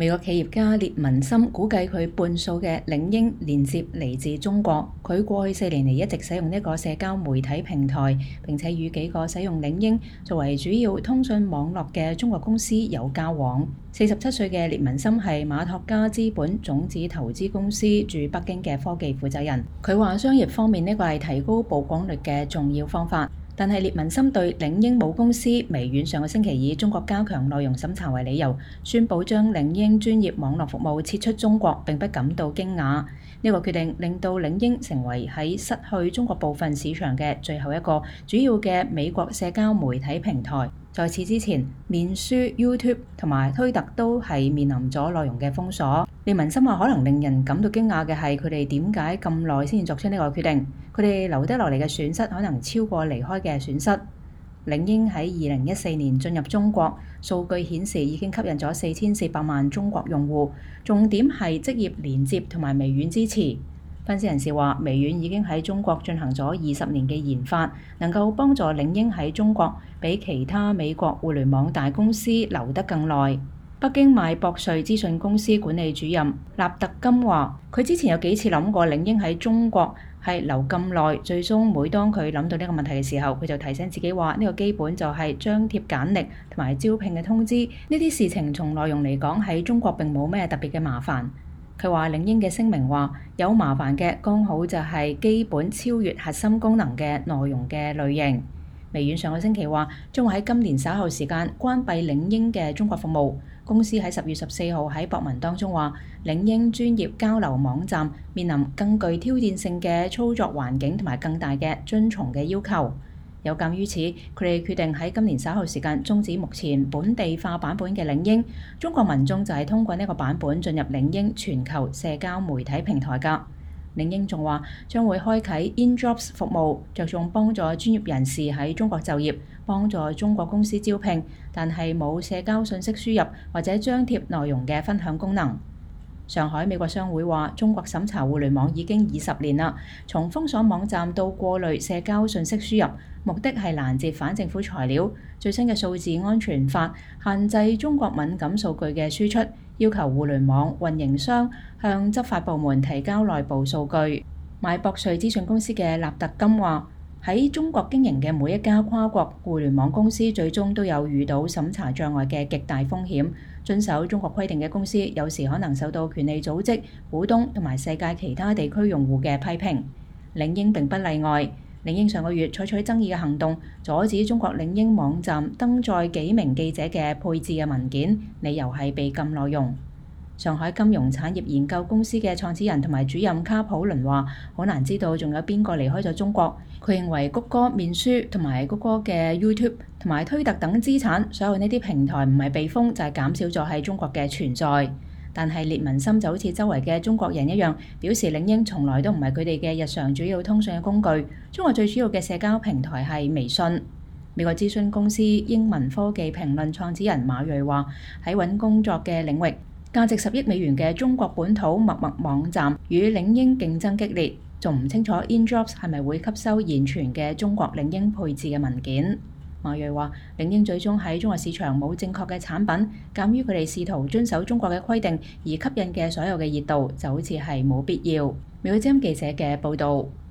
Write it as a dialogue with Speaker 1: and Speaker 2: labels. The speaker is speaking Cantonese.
Speaker 1: 美國企業家列文森估計佢半數嘅領英連接嚟自中國。佢過去4年嚟一直使用呢個社交媒體平台，並且與幾個使用領英作為主要通訊網絡嘅中國公司有交往。47歲嘅列文森係馬托加資本種子投資公司駐北京嘅科技負責人。佢話商業方面呢個係提高曝光率嘅重要方法。但係列文森對領英母公司微軟上個星期以中國加強內容審查為理由，宣布將領英專業網絡服務撤出中國，並不感到驚訝。呢個決定令到領英成為喺失去中國部分市場嘅最後一個主要嘅美國社交媒體平台。在此之前，面書、YouTube 同埋推特都係面臨咗內容嘅封鎖。列文森話可能令人感到驚訝嘅係佢哋點解咁耐先至作出呢個決定。佢哋留得落嚟嘅損失可能超過離開嘅損失。領英喺2014年進入中國，數據顯示已經吸引咗4400萬中國用戶，重點係職業連接同埋微軟支持。分析人士話，微軟已經喺中國進行咗20年嘅研發，能夠幫助領英喺中國比其他美國互聯網大公司留得更耐。北京邁博瑞資訊公司管理主任納特金話，佢之前有幾次諗過領英喺中國係留咁耐，最終每當佢諗到呢個問題嘅時候，佢就提醒自己話呢個基本就係張貼簡歷同埋招聘嘅通知，呢啲事情從內容嚟講喺中國並冇咩特別嘅麻煩。佢話領英嘅聲明話，有麻煩嘅剛好就係基本超越核心功能嘅內容嘅類型。微軟上個星期話將會喺今年稍後時間關閉領英嘅中國服務。公司喺10月14號喺博文當中話，領英專業交流網站面臨更具挑戰性嘅操作環境同埋更大嘅遵從嘅要求。有鑑於此，佢哋決定喺今年稍後時間終止目前本地化版本嘅領英。中國民眾就係通過呢個版本進入領英全球社交媒體平台㗎。領英仲話將會開啟 InJobs 服務，着重幫助專業人士喺中國就業，幫助中國公司招聘，但係冇社交信息輸入或者張貼內容嘅分享功能。上海美國商會話，中國審查互聯網已經20年啦，從封鎖網站到過濾社交信息輸入，目的係攔截反政府材料。最新嘅數字安全法限制中國敏感數據嘅輸出，要求互聯網運營商向執法部門提交內部數據。邁博瑞資訊公司嘅納特金話，喺中國經營嘅每一家跨國互聯網公司最終都有遇到審查障礙嘅極大風險。遵守中國規定嘅公司有時可能受到權利組織、股東同埋世界其他地區用戶嘅批評。領英並不例外。領英上個月採取爭議嘅行動，阻止中國領英網站登載幾名記者嘅配置嘅文件，理由係被禁內容。上海金融產業研究公司嘅創始人同埋主任卡普倫話，好難知道仲有邊個離開咗中國。佢認為谷歌、面書同埋谷歌嘅 YouTube 同埋推特等資產，所有呢啲平台唔係被封，就係減少咗喺中國嘅存在。但係列文森就好似周圍嘅中國人一樣，表示領英從來都唔係佢哋嘅日常主要通訊嘅工具。中國最主要嘅社交平台係微信。美國諮詢公司英文科技評論創始人馬瑞話，喺揾工作嘅領域，價值10億美元嘅中國本土陌陌網站與領英競爭激烈，仲唔清楚 InJobs 係咪會吸收現存嘅中國領英配置嘅文件。馬瑞話，領英最終喺中國市場冇正確嘅產品，鑑於佢哋試圖遵守中國嘅規定而吸引嘅所有嘅熱度，就好似係冇必要。美國之音記者嘅報導。